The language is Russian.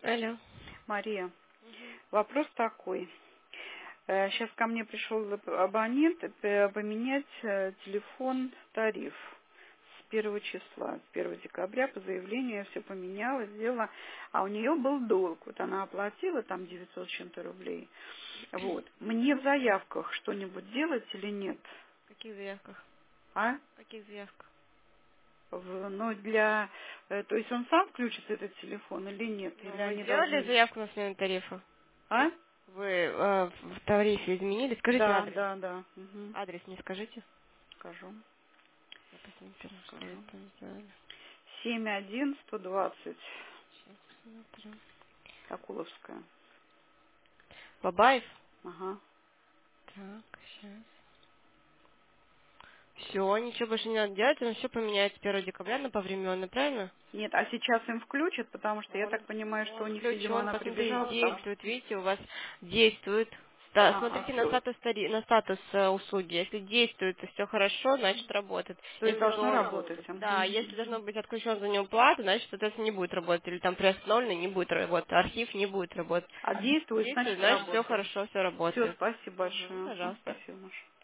Алло. Мария, вопрос такой. Сейчас ко мне пришел абонент поменять телефон тариф с 1 числа, с 1 декабря по заявлению я все поменяла, сделала, а у нее был долг, вот она оплатила там 900 с чем-то рублей. Вот. Мне в заявках что-нибудь делать или нет? В каких заявках? А? В каких заявках? Ну, для... То есть он сам включит этот телефон или нет? Ну, Или вы они сделали должны... заявку на смену тарифа? А? Вы в тарифе изменили? Скажите Да, адрес. да, да. Угу. Адрес мне скажите. Скажу. Я посмотрю, что вы Скажу. там сделали. 71120. Сейчас посмотрю. Акуловская. Бабаев? Ага. Так, сейчас. Все, ничего больше не надо делать, он все поменяется 1 декабря на повременный, правильно? Нет, а сейчас им включат, потому что я Он, так понимаю, что у он них, видимо, включен, она посмотрите, прибежала там. действует, видите, у вас действует. Ага. Смотрите на статус, на статус услуги. Если действует и все хорошо, значит работает. То есть Если должно должен, работать. да, если должно быть отключен за него плата, значит, соответственно, не будет работать. Или там приостановлено, не будет работать. Архив не будет работать. А действует, Действует, значит значит, все работает. хорошо, все Все, работает. спасибо Мгм, большое. пожалуйста. Спасибо, Маша.